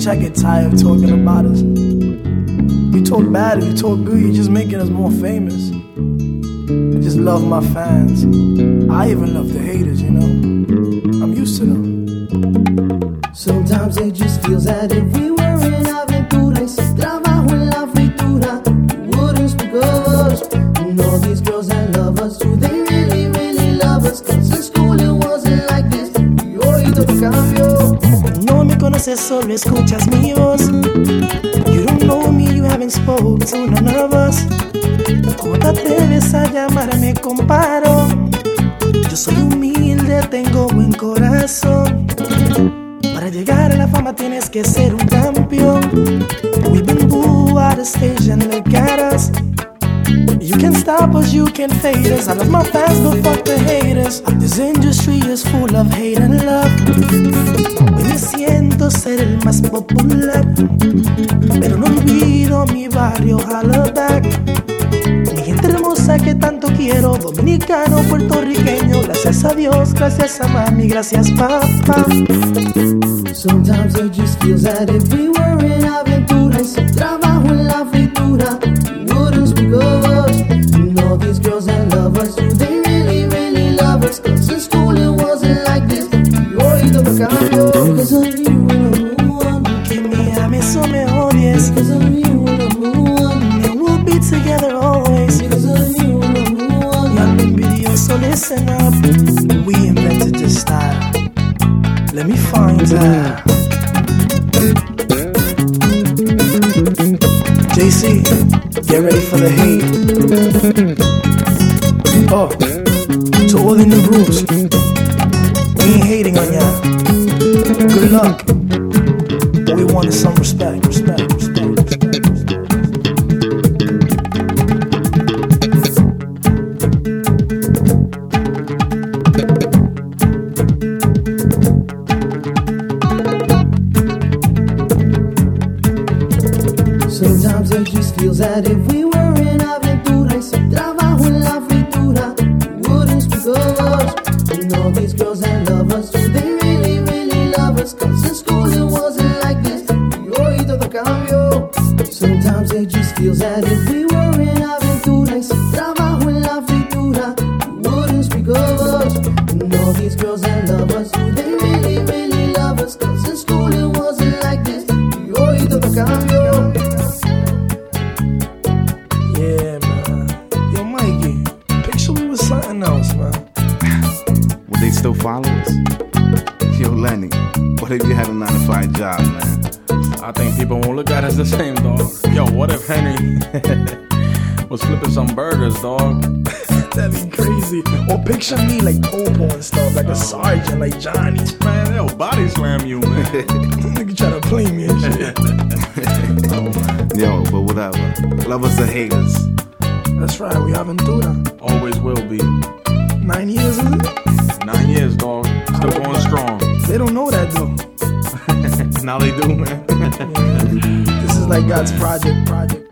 bitch, I get tired of talking about us. You talk bad, if you talk good, you're just making us more famous. I just love my fans. I even love the haters, you know. I'm used to them. Sometimes it just feels that if we were in aventura y sin trabajo en la fritura, you wouldn't speak of us. And all these girls that love us, do they really, really love us? Cause in school it wasn't like this, y hoy todo cambió. No me conoces, solo escuchas mi voz. You don't know me, you haven't spoken to none of us. ¿Cómo te atreves a llamarme comparo? Yo soy humilde, tengo buen corazón. Para llegar a la fama tienes que ser un campeón. We've been booed out of stage and look at us. You can stop us, you can fade us. I love my fans, but fuck the haters. This industry is full of hate and love. Hoy me siento ser el más popular, pero no olvido mi barrio, holla back. Mi gente hermosa que tanto quiero, dominicano, puertorriqueño. Gracias a Dios, gracias a mami, gracias papá. Sometimes it just feels that if we were in aventura y sin trabajo en la fritura, you wouldn't speak of us. And all these girls that love us, do they really, really love us? Cause in school it wasn't like this, y hoy todo cambió. Cause of you number one, Que me ames o me odies, cause of you number one, and we'll be together always. because of you number one. Young envidioso, listen up. We invented this style. Let me find out. JC, get ready for the hate. Oh, to all the new groups, we ain't hating on ya. Good luck. All we want is some respect, respect, respect, respect. Sometimes it just feels that if we were in aventura y sin trabajo en la fritura, you wouldn't speak of us. And all these girls that love us, do they really, really love us? Cause in school it wasn't like this, y hoy todo cambió. Sometimes it just feels that if we were in aventura y sin trabajo en la fritura, you wouldn't speak of us. And all these girls that love us, do they really, really love us? Cause in school it wasn't like this, y hoy todo cambió. Yeah, man. Yo, Mikey, picture me with something else, man. Will they still follow us? Yo, Lenny, what if you had a 9-to-5 job, man? I think people won't look at us the same, dog. Yo, what if Henry was flipping some burgers, dog? That'd be crazy. Or picture me like Popo and stuff, like a sergeant, like Johnny. Man, they'll body slam you, man. Nigga try to play me and shit. Yo, but whatever. Lovers or haters. That's right, we Aventura. Always will be. 9 years, is it? 9 years, dog. Still going strong. They don't know that though. Now they do, man. This is like God's project.